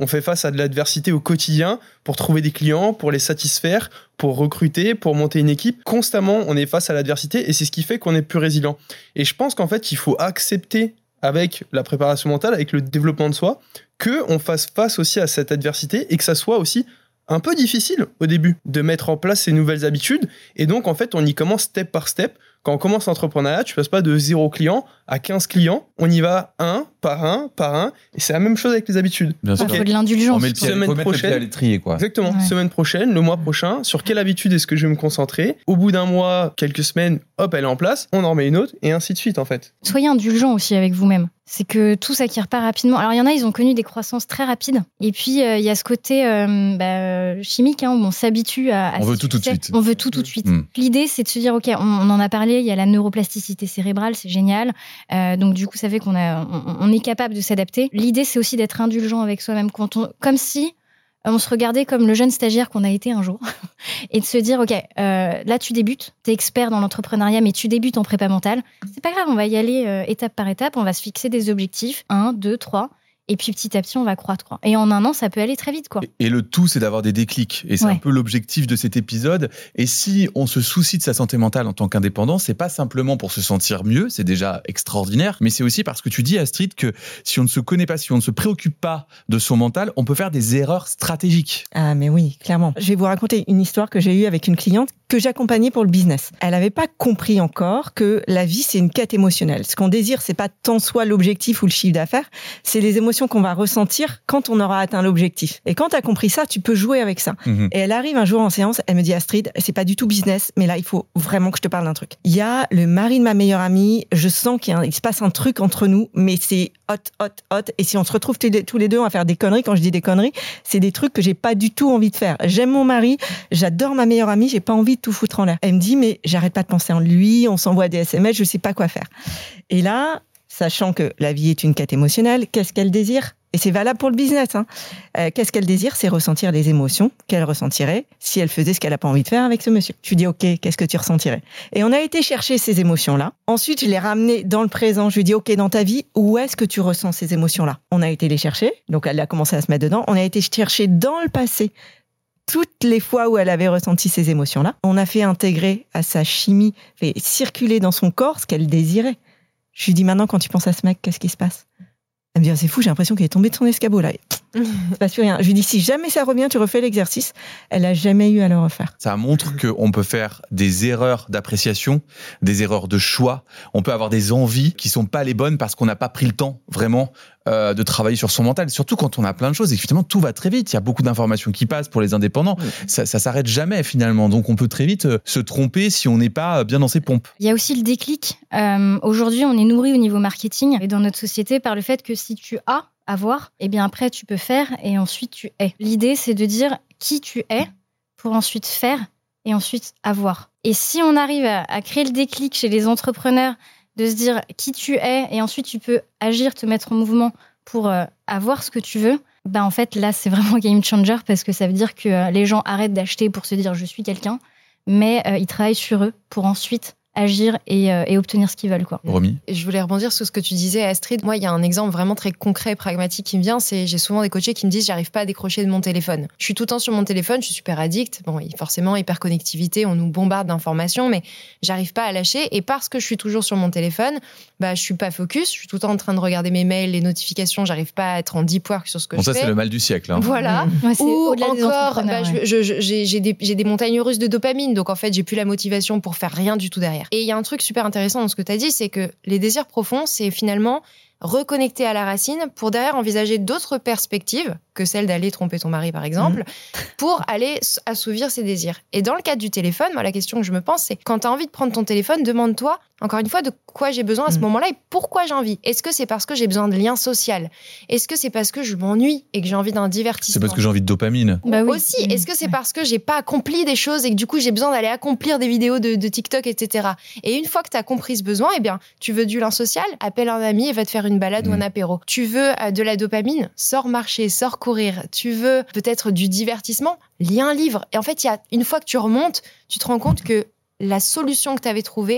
[SPEAKER 2] on fait face à de l'adversité au quotidien pour trouver des clients, pour les satisfaire, pour recruter, pour monter une équipe. Constamment, on est face à l'adversité et c'est ce qui fait qu'on est plus résilient. Et je pense qu'en fait, il faut accepter avec la préparation mentale, avec le développement de soi, qu'on fasse face aussi à cette adversité et que ça soit aussi un peu difficile au début de mettre en place ces nouvelles habitudes. Et donc, en fait, on y commence step par step. Quand on commence l'entrepreneuriat, tu passes pas de zéro client à quinze clients. On y va un par un par un. Et c'est la même chose avec les habitudes.
[SPEAKER 7] Bien sûr.
[SPEAKER 5] Il faut de l'indulgence.
[SPEAKER 7] On met le pied,
[SPEAKER 2] Semaine
[SPEAKER 7] faut mettre le
[SPEAKER 2] prochaine.
[SPEAKER 7] pied à l'étrier, quoi.
[SPEAKER 2] Exactement.
[SPEAKER 5] Ouais.
[SPEAKER 2] Semaine prochaine, le mois prochain, sur quelle habitude est-ce que je vais me concentrer? Au bout d'un mois, quelques semaines, hop, elle est en place. On en remet une autre et ainsi de suite, en fait.
[SPEAKER 5] Soyez indulgent aussi avec vous-même. C'est que tout s'acquiert pas rapidement. Alors, il y en a, ils ont connu des croissances très rapides. Et puis, euh, il y a ce côté euh, bah, chimique, hein, où on s'habitue à... à
[SPEAKER 7] On veut
[SPEAKER 5] ce
[SPEAKER 7] tout tout de
[SPEAKER 5] succès.
[SPEAKER 7] suite.
[SPEAKER 5] On veut tout tout de suite.
[SPEAKER 7] Mm.
[SPEAKER 5] L'idée, c'est de se dire, OK, on, on en a parlé, il y a la neuroplasticité cérébrale, c'est génial. Euh, donc, du coup, ça fait qu'on a, on, on est capable de s'adapter. L'idée, c'est aussi d'être indulgent avec soi-même. Quand on, comme si on se regardait comme le jeune stagiaire qu'on a été un jour. Et de se dire, OK, euh, là, tu débutes, tu es expert dans l'entrepreneuriat, mais tu débutes en prépa mentale. C'est pas grave, on va y aller euh, étape par étape, on va se fixer des objectifs, un, deux, trois, et puis petit à petit, on va croître, quoi. Et en un an, ça peut aller très vite, quoi.
[SPEAKER 7] Et le tout, c'est d'avoir des déclics. Et c'est
[SPEAKER 5] Ouais.
[SPEAKER 7] un peu l'objectif de cet épisode. Et si on se soucie de sa santé mentale en tant qu'indépendant, c'est pas simplement pour se sentir mieux, c'est déjà extraordinaire, mais c'est aussi parce que tu dis, Astrid, que si on ne se connaît pas, si on ne se préoccupe pas de son mental, on peut faire des erreurs stratégiques.
[SPEAKER 4] Ah mais oui, clairement. Je vais vous raconter une histoire que j'ai eue avec une cliente que j'accompagnais pour le business. Elle n'avait pas compris encore que la vie, c'est une quête émotionnelle. Ce qu'on désire, c'est pas tant soit l'objectif ou le chiffre d'affaires, c'est les émotions qu'on va ressentir quand on aura atteint l'objectif. Et quand tu as compris ça, tu peux jouer avec ça.
[SPEAKER 7] Mhm.
[SPEAKER 4] Et elle arrive un jour en séance, elle me dit, Astrid, c'est pas du tout business, mais là, il faut vraiment que je te parle d'un truc. Il y a le mari de ma meilleure amie, je sens qu'il y a un- il se passe un truc entre nous, mais c'est hot, hot, hot. Et si on se retrouve tous les- tous les deux, on va faire des conneries. Quand je dis des conneries, c'est des trucs que j'ai pas du tout envie de faire. J'aime mon mari, j'adore ma meilleure amie, j'ai pas envie de tout foutre en l'air. Elle me dit, mais j'arrête pas de penser en lui, on s'envoie des S M S, je sais pas quoi faire. Et là, sachant que la vie est une quête émotionnelle, qu'est-ce qu'elle désire? Et c'est valable pour le business. Hein. Euh, qu'est-ce qu'elle désire? C'est ressentir les émotions qu'elle ressentirait si elle faisait ce qu'elle n'a pas envie de faire avec ce monsieur. Je lui dis, OK, qu'est-ce que tu ressentirais? Et on a été chercher ces émotions-là. Ensuite, je les ramenais dans le présent. Je lui dis, OK, dans ta vie, où est-ce que tu ressens ces émotions-là? On a été les chercher. Donc, elle a commencé à se mettre dedans. On a été chercher dans le passé toutes les fois où elle avait ressenti ces émotions-là. On a fait intégrer à sa chimie, fait circuler dans son corps ce qu'elle désirait. Je lui dis, maintenant, quand tu penses à ce mec, qu'est-ce qui se passe? Elle me dit, oh, c'est fou, j'ai l'impression qu'il est tombé de son escabeau, là. Il se passe plus rien. Je lui dis, si jamais ça revient, tu refais l'exercice. Elle a jamais eu à le refaire.
[SPEAKER 7] Ça montre qu'on peut faire des erreurs d'appréciation, des erreurs de choix. On peut avoir des envies qui sont pas les bonnes parce qu'on n'a pas pris le temps vraiment euh, de travailler sur son mental. Surtout quand on a plein de choses et que finalement tout va très vite. Il y a beaucoup d'informations qui passent pour les indépendants. Ça, ça s'arrête jamais finalement. Donc on peut très vite euh, se tromper si on n'est pas bien dans ses pompes.
[SPEAKER 5] Il y a aussi le déclic. Euh, aujourd'hui, on est nourri au niveau marketing et dans notre société par le fait que si tu as à voir, et bien après tu peux faire et ensuite tu es. L'idée, c'est de dire qui tu es pour ensuite faire et ensuite avoir. Et si on arrive à, à créer le déclic chez les entrepreneurs de se dire qui tu es et ensuite tu peux agir, te mettre en mouvement pour euh, avoir ce que tu veux, ben en fait là c'est vraiment game changer parce que ça veut dire que euh, les gens arrêtent d'acheter pour se dire je suis quelqu'un, mais euh, ils travaillent sur eux pour ensuite agir et, euh, et obtenir ce qu'ils veulent, quoi.
[SPEAKER 7] Romy?
[SPEAKER 3] Et je voulais rebondir sur ce que tu disais, Astrid. Moi, il y a un exemple vraiment très concret et pragmatique qui me vient. C'est j'ai souvent des coachés qui me disent j'arrive pas à décrocher de mon téléphone. Je suis tout le temps sur mon téléphone, je suis super addict. Bon, forcément, hyperconnectivité, on nous bombarde d'informations, mais j'arrive pas à lâcher. Et parce que je suis toujours sur mon téléphone, bah, je suis pas focus. Je suis tout le temps en train de regarder mes mails, les notifications. J'arrive pas à être en deep work sur ce que
[SPEAKER 7] Bon,
[SPEAKER 3] je
[SPEAKER 7] ça,
[SPEAKER 3] fais.
[SPEAKER 7] c'est le mal du siècle. Hein.
[SPEAKER 3] Voilà.
[SPEAKER 5] Ouais, c'est
[SPEAKER 3] Ou
[SPEAKER 5] au-delà des
[SPEAKER 3] encore,
[SPEAKER 5] entrepreneurs,
[SPEAKER 3] bah,
[SPEAKER 5] ouais.
[SPEAKER 3] je- je- j'ai j'ai des, j'ai des montagnes russes de dopamine, donc en fait, j'ai plus la motivation pour faire rien du tout derrière. Et il y a un truc super intéressant dans ce que tu as dit, c'est que les désirs profonds, c'est finalement reconnecter à la racine pour derrière envisager d'autres perspectives que celle d'aller tromper ton mari, par exemple, mmh. pour aller assouvir ses désirs. Et dans le cadre du téléphone, moi, la question que je me pense, c'est quand tu as envie de prendre ton téléphone, demande-toi, encore une fois, de quoi j'ai besoin à ce mmh. moment-là et pourquoi j'ai envie. Est-ce que c'est parce que j'ai besoin de lien social? Est-ce que c'est parce que je m'ennuie et que j'ai envie d'un divertissement?
[SPEAKER 7] C'est parce que j'ai envie de dopamine.
[SPEAKER 5] Bah oui.
[SPEAKER 3] Aussi, est-ce que c'est parce que j'ai pas accompli des choses et que du coup j'ai besoin d'aller accomplir des vidéos de, de TikTok, et cetera. Et une fois que tu as compris ce besoin, eh bien, tu veux du lien social, appelle un ami et va te faire une balade mmh. ou un apéro. Tu veux euh, de la dopamine, sors marcher, sors courir. Tu veux peut-être du divertissement, lis un livre. Et en fait, il y a une fois que tu remontes, tu te rends compte que la solution que tu avais trouvée, c'est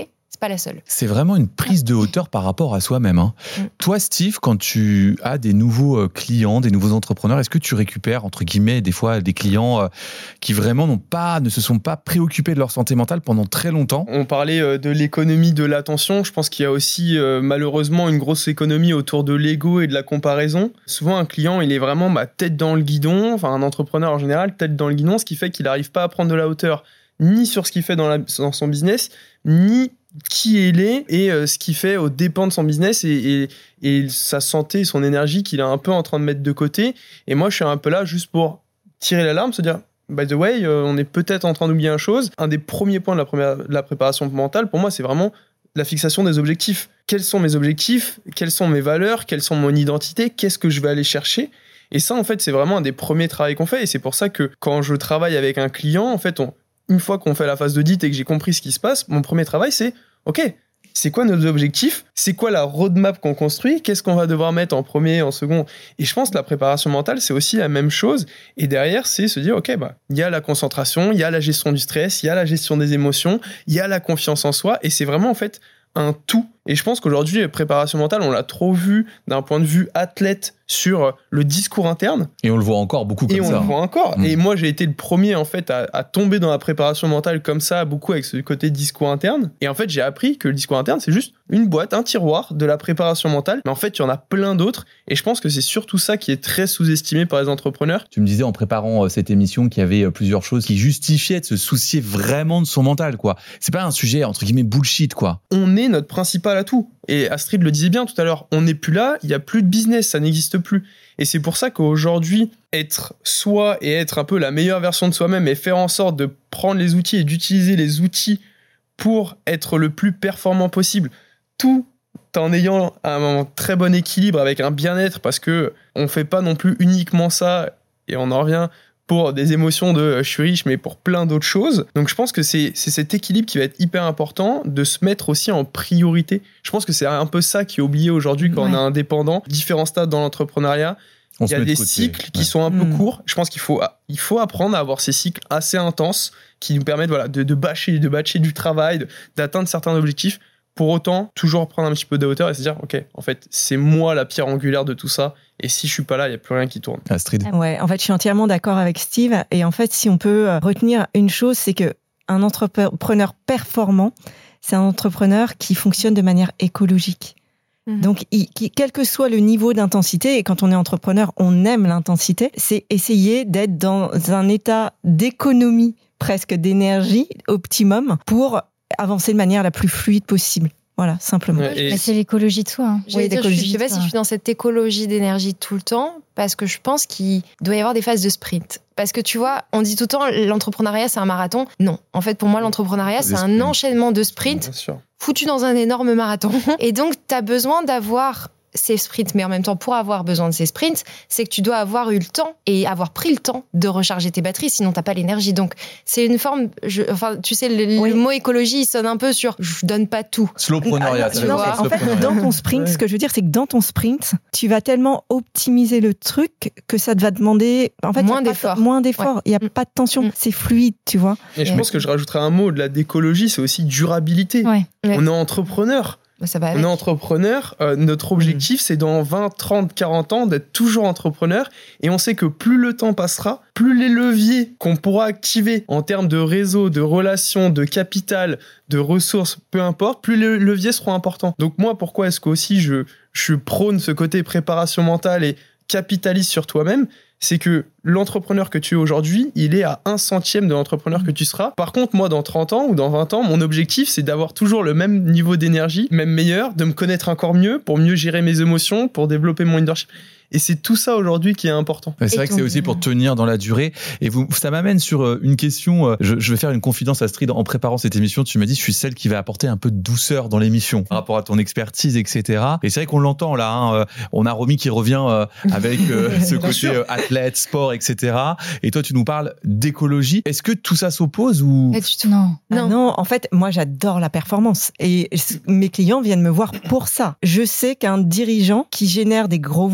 [SPEAKER 3] pas la seule.
[SPEAKER 7] C'est vraiment une prise de hauteur par rapport à soi-même. Hein.
[SPEAKER 3] Mm.
[SPEAKER 7] Toi, Steve, quand tu as des nouveaux clients, des nouveaux entrepreneurs, est-ce que tu récupères, entre guillemets, des fois des clients qui vraiment n'ont pas, ne se sont pas préoccupés de leur santé mentale pendant très longtemps?
[SPEAKER 2] On parlait de l'économie de l'attention. Je pense qu'il y a aussi euh, malheureusement une grosse économie autour de l'ego et de la comparaison. Souvent, un client, il est vraiment bah, tête dans le guidon, enfin un entrepreneur en général, tête dans le guidon, ce qui fait qu'il n'arrive pas à prendre de la hauteur ni sur ce qu'il fait dans, la, dans son business, ni qui il est et euh, ce qu'il fait aux dépens de son business et, et, et sa santé et son énergie qu'il est un peu en train de mettre de côté. Et moi, je suis un peu là juste pour tirer l'alarme, se dire, by the way, euh, on est peut-être en train d'oublier une chose. Un des premiers points de la, première, de la préparation mentale, pour moi, c'est vraiment la fixation des objectifs. Quels sont mes objectifs? Quelles sont mes valeurs? Quelles sont mon identité? Qu'est-ce que je vais aller chercher? Et ça, en fait, c'est vraiment un des premiers travaux qu'on fait. Et c'est pour ça que quand je travaille avec un client, en fait, on une fois qu'on fait la phase d'audit et que j'ai compris ce qui se passe, mon premier travail, c'est OK, c'est quoi nos objectifs? C'est quoi la roadmap qu'on construit? Qu'est-ce qu'on va devoir mettre en premier, en second? Et je pense que la préparation mentale, c'est aussi la même chose. Et derrière, c'est se dire OK, bah, il y a la concentration, il y a la gestion du stress, il y a la gestion des émotions, il y a la confiance en soi. Et c'est vraiment, en fait, un tout. Et je pense qu'aujourd'hui, la préparation mentale, on l'a trop vu d'un point de vue athlète sur le discours interne.
[SPEAKER 7] Et on le voit encore beaucoup comme
[SPEAKER 2] et
[SPEAKER 7] ça.
[SPEAKER 2] Et on le voit encore.
[SPEAKER 7] Mmh.
[SPEAKER 2] Et moi, j'ai été le premier, en fait, à, à tomber dans la préparation mentale comme ça, beaucoup avec ce côté discours interne. Et en fait, j'ai appris que le discours interne, c'est juste une boîte, un tiroir de la préparation mentale. Mais en fait, il y en a plein d'autres. Et je pense que c'est surtout ça qui est très sous-estimé par les entrepreneurs.
[SPEAKER 7] Tu me disais en préparant cette émission qu'il y avait plusieurs choses qui justifiaient de se soucier vraiment de son mental, quoi. C'est pas un sujet, entre guillemets, bullshit, quoi.
[SPEAKER 2] On est notre principal atout. Et Astrid le disait bien tout à l'heure, on n'est plus là, il n'y a plus de business, ça n'existe plus. Et c'est pour ça qu'aujourd'hui, être soi et être un peu la meilleure version de soi-même et faire en sorte de prendre les outils et d'utiliser les outils pour être le plus performant possible, tout en ayant un très bon équilibre avec un bien-être, parce que on fait pas non plus uniquement ça, et on en revient pour des émotions de je suis riche, mais pour plein d'autres choses. Donc je pense que c'est, c'est cet équilibre qui va être hyper important, de se mettre aussi en priorité. Je pense que c'est un peu ça qui est oublié aujourd'hui quand ouais. on est indépendant. Différents stades dans l'entrepreneuriat,
[SPEAKER 7] on
[SPEAKER 2] il y a des cycles qui ouais. sont un peu mmh. courts. Je pense qu'il faut, il faut apprendre à avoir ces cycles assez intenses qui nous permettent voilà, de, de, bâcher, de bâcher du travail, de, d'atteindre certains objectifs. Pour autant, toujours prendre un petit peu de hauteur et se dire, OK, en fait, c'est moi la pierre angulaire de tout ça. Et si je suis pas là, il n'y a plus rien qui tourne.
[SPEAKER 7] Astrid.
[SPEAKER 4] Ouais, en fait, je suis entièrement d'accord avec Steve. Et en fait, si on peut retenir une chose, c'est que un entrepreneur performant, c'est un entrepreneur qui fonctionne de manière écologique. Mmh. Donc, il, qui, quel que soit le niveau d'intensité, et quand on est entrepreneur, on aime l'intensité, c'est essayer d'être dans un état d'économie, presque d'énergie optimum, pour avancer de manière la plus fluide possible. Voilà, simplement.
[SPEAKER 5] Ouais, et... C'est l'écologie de soi. Hein.
[SPEAKER 3] Oui, dire, je ne sais pas si je suis dans cette écologie d'énergie tout le temps, parce que je pense qu'il doit y avoir des phases de sprint. Parce que tu vois, on dit tout le temps, l'entrepreneuriat, c'est un marathon. Non, en fait, pour moi, l'entrepreneuriat, c'est un enchaînement de sprints foutu dans un énorme marathon. Et donc, tu as besoin d'avoir ces sprints, mais en même temps, pour avoir besoin de ces sprints, c'est que tu dois avoir eu le temps et avoir pris le temps de recharger tes batteries, sinon t'as pas l'énergie. Donc, c'est une forme, je, enfin, tu sais, le, oui. le mot écologie, il sonne un peu sur je donne pas tout.
[SPEAKER 7] Slowpreneuriat.
[SPEAKER 4] Ah, non, en fait, dans ton sprint, ouais. ce que je veux dire, c'est que dans ton sprint, tu vas tellement optimiser le truc que ça te va demander, en fait,
[SPEAKER 3] moins d'efforts.
[SPEAKER 4] Moins d'efforts. Il ouais. n'y a mm. pas de tension. Mm. C'est fluide, tu vois.
[SPEAKER 2] Et je ouais. pense que je rajouterais un mot au-delà d'écologie, c'est aussi durabilité.
[SPEAKER 5] Ouais.
[SPEAKER 2] On est entrepreneur.
[SPEAKER 3] Ça va
[SPEAKER 2] on est entrepreneur, euh, notre objectif mmh. c'est dans vingt, trente, quarante ans d'être toujours entrepreneur, et on sait que plus le temps passera, plus les leviers qu'on pourra activer en termes de réseau, de relations, de capital, de ressources, peu importe, plus les leviers seront importants. Donc moi, pourquoi est-ce qu'aussi je, je prône ce côté préparation mentale et capitalise sur toi-même, c'est que l'entrepreneur que tu es aujourd'hui, il est à un centième de l'entrepreneur que tu seras. Par contre, moi, dans trente ans ou dans vingt ans, mon objectif, c'est d'avoir toujours le même niveau d'énergie, même meilleur, de me connaître encore mieux pour mieux gérer mes émotions, pour développer mon leadership. Et c'est tout ça aujourd'hui qui est important.
[SPEAKER 7] C'est vrai que c'est aussi pour tenir dans la durée. Et vous, ça m'amène sur une question. Je, je vais faire une confidence à Astrid. En préparant cette émission, tu m'as dit, je suis celle qui va apporter un peu de douceur dans l'émission par rapport à ton expertise, et cetera. Et c'est vrai qu'on l'entend là. Hein. On a Romy qui revient avec ce côté athlète, sport, et cetera. Et toi, tu nous parles d'écologie. Est-ce que tout ça s'oppose ou
[SPEAKER 5] pas du tout, non.
[SPEAKER 4] Ah non. Non, en fait, moi, j'adore la performance. Et mes clients viennent me voir pour ça. Je sais qu'un dirigeant qui génère des gros volumes ou des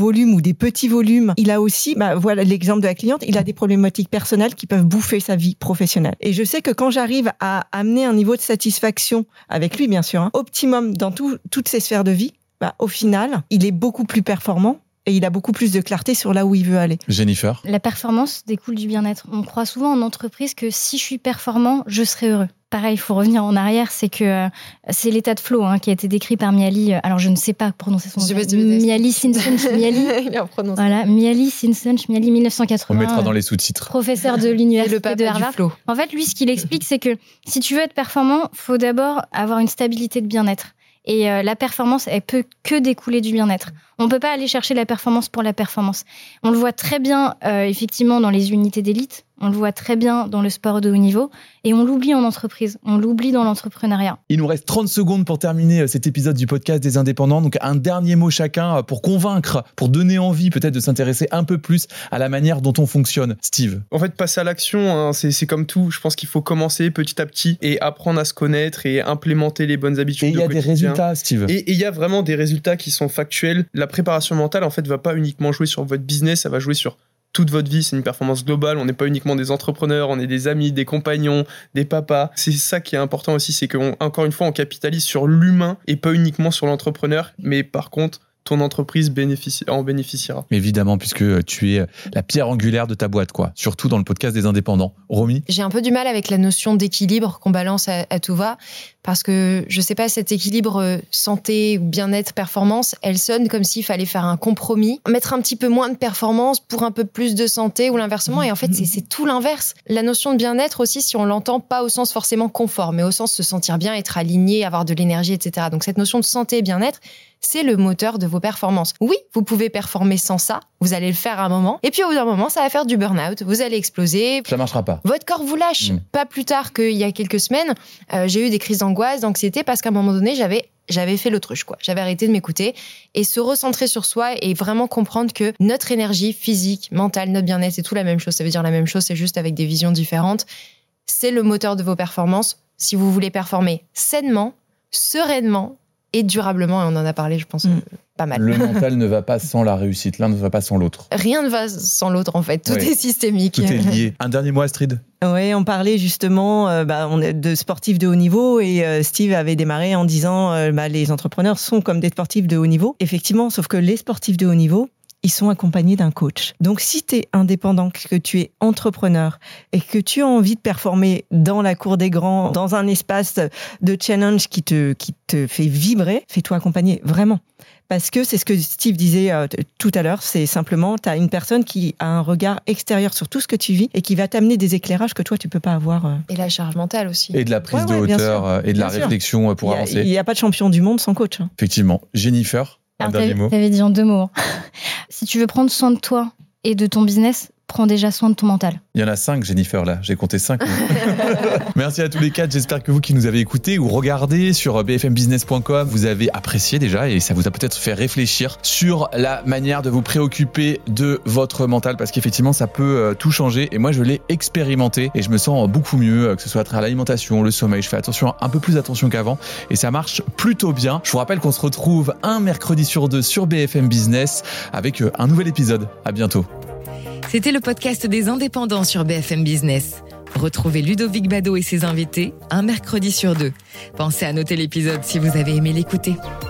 [SPEAKER 4] des petits volumes, il a aussi, bah, voilà l'exemple de la cliente, il a des problématiques personnelles qui peuvent bouffer sa vie professionnelle. Et je sais que quand j'arrive à amener un niveau de satisfaction, avec lui bien sûr, hein, optimum dans tout, toutes ses sphères de vie, bah, au final, il est beaucoup plus performant. Et il a beaucoup plus de clarté sur là où il veut aller.
[SPEAKER 7] Jennifer ?
[SPEAKER 5] La performance découle du bien-être. On croit souvent en entreprise que si je suis performant, je serai heureux. Pareil, il faut revenir en arrière, c'est que euh, c'est l'état de flow hein, qui a été décrit par Mihaly. Alors, je ne sais pas prononcer son nom. Mihaly Csikszentmihalyi.
[SPEAKER 3] Il a prononcé.
[SPEAKER 5] Voilà, Mihaly Csikszentmihalyi, mille neuf cent quatre-vingts.
[SPEAKER 7] On mettra dans les sous-titres.
[SPEAKER 5] Professeur de l'université
[SPEAKER 3] le papa
[SPEAKER 5] de Harvard.
[SPEAKER 3] du flow.
[SPEAKER 5] En fait, lui, ce qu'il explique, c'est que si tu veux être performant, faut d'abord avoir une stabilité de bien-être. Et euh, la performance, elle peut que découler du bien-être. On ne peut pas aller chercher la performance pour la performance. On le voit très bien, euh, effectivement, dans les unités d'élite. On le voit très bien dans le sport de haut niveau. Et on l'oublie en entreprise. On l'oublie dans l'entrepreneuriat.
[SPEAKER 7] Il nous reste trente secondes pour terminer cet épisode du podcast des indépendants. Donc, un dernier mot chacun pour convaincre, pour donner envie peut-être de s'intéresser un peu plus à la manière dont on fonctionne. Steve ?
[SPEAKER 2] En fait, passer à l'action, hein, c'est, c'est comme tout. Je pense qu'il faut commencer petit à petit et apprendre à se connaître et implémenter les bonnes habitudes.
[SPEAKER 7] Et il y a des résultats, Steve.
[SPEAKER 2] Et il y a vraiment des résultats qui sont factuels. La préparation mentale, en fait, va pas uniquement jouer sur votre business, ça va jouer sur toute votre vie. C'est une performance globale. On n'est pas uniquement des entrepreneurs, on est des amis, des compagnons, des papas. C'est ça qui est important aussi, c'est qu'encore une fois, on capitalise sur l'humain et pas uniquement sur l'entrepreneur. Mais par contre, ton entreprise bénéficie, en bénéficiera.
[SPEAKER 7] Évidemment, puisque tu es la pierre angulaire de ta boîte, quoi. Surtout dans le podcast des indépendants. Romy ?
[SPEAKER 3] J'ai un peu du mal avec la notion d'équilibre qu'on balance à, à tout va, parce que je sais pas, cet équilibre santé, bien-être, performance, elle sonne comme s'il fallait faire un compromis, mettre un petit peu moins de performance pour un peu plus de santé ou l'inversement. Et en fait, c'est, c'est tout l'inverse. La notion de bien-être aussi, si on l'entend pas au sens forcément confort, mais au sens se sentir bien, être aligné, avoir de l'énergie, et cetera. Donc cette notion de santé et bien-être, c'est le moteur de vos performances. Oui, vous pouvez performer sans ça, vous allez le faire à un moment, et puis au bout d'un moment, ça va faire du burn-out, vous allez exploser.
[SPEAKER 7] Ça marchera pas.
[SPEAKER 3] Votre corps vous lâche. Mmh. Pas plus tard qu'il y a quelques semaines, euh, j'ai eu des crises d'angoisse, d'anxiété, parce qu'à un moment donné, j'avais j'avais fait l'autruche, quoi. J'avais arrêté de m'écouter et se recentrer sur soi et vraiment comprendre que notre énergie physique, mentale, notre bien-être, c'est tout la même chose. Ça veut dire la même chose, c'est juste avec des visions différentes. C'est le moteur de vos performances. Si vous voulez performer sainement, sereinement, et durablement, et on en a parlé, je pense, mmh. pas mal.
[SPEAKER 7] Le mental ne va pas sans la réussite, l'un ne va pas sans l'autre.
[SPEAKER 3] Rien ne va sans l'autre, en fait. Tout oui. est systémique.
[SPEAKER 7] Tout est lié. Un dernier mot, Astrid ?
[SPEAKER 4] Oui, on parlait justement euh, bah, on est de sportifs de haut niveau et euh, Steve avait démarré en disant euh, bah, les entrepreneurs sont comme des sportifs de haut niveau. Effectivement, sauf que les sportifs de haut niveau, ils sont accompagnés d'un coach. Donc, si tu es indépendant, que tu es entrepreneur et que tu as envie de performer dans la cour des grands, dans un espace de challenge qui te, qui te fait vibrer, fais-toi accompagner, vraiment. Parce que c'est ce que Steve disait euh, tout à l'heure, c'est simplement, tu as une personne qui a un regard extérieur sur tout ce que tu vis et qui va t'amener des éclairages que toi, tu peux pas avoir. Euh...
[SPEAKER 3] Et la charge mentale aussi.
[SPEAKER 7] Et de la prise
[SPEAKER 4] ouais,
[SPEAKER 7] de
[SPEAKER 4] ouais,
[SPEAKER 7] hauteur
[SPEAKER 4] sûr,
[SPEAKER 7] et de la
[SPEAKER 4] sûr.
[SPEAKER 7] réflexion pour
[SPEAKER 4] il y a,
[SPEAKER 7] avancer.
[SPEAKER 4] Il n'y a pas de champion du monde sans coach. Hein.
[SPEAKER 7] Effectivement. Jennifer ? Un
[SPEAKER 5] Alors,
[SPEAKER 7] dernier
[SPEAKER 5] t'avais,
[SPEAKER 7] mot.
[SPEAKER 5] t'avais dit en deux mots. Si tu veux prendre soin de toi et de ton business, prends déjà soin de ton mental.
[SPEAKER 7] Il y en a cinq, Jennifer, là. J'ai compté cinq. Merci à tous les quatre. J'espère que vous qui nous avez écoutés ou regardés sur b f m business point com, vous avez apprécié déjà et ça vous a peut-être fait réfléchir sur la manière de vous préoccuper de votre mental parce qu'effectivement, ça peut tout changer. Et moi, je l'ai expérimenté et je me sens beaucoup mieux, que ce soit à travers l'alimentation, le sommeil. Je fais attention, un peu plus attention qu'avant et ça marche plutôt bien. Je vous rappelle qu'on se retrouve un mercredi sur deux sur B F M Business avec un nouvel épisode. À bientôt.
[SPEAKER 6] C'était le podcast des indépendants sur B F M Business. Retrouvez Ludovic Bado et ses invités un mercredi sur deux. Pensez à noter l'épisode si vous avez aimé l'écouter.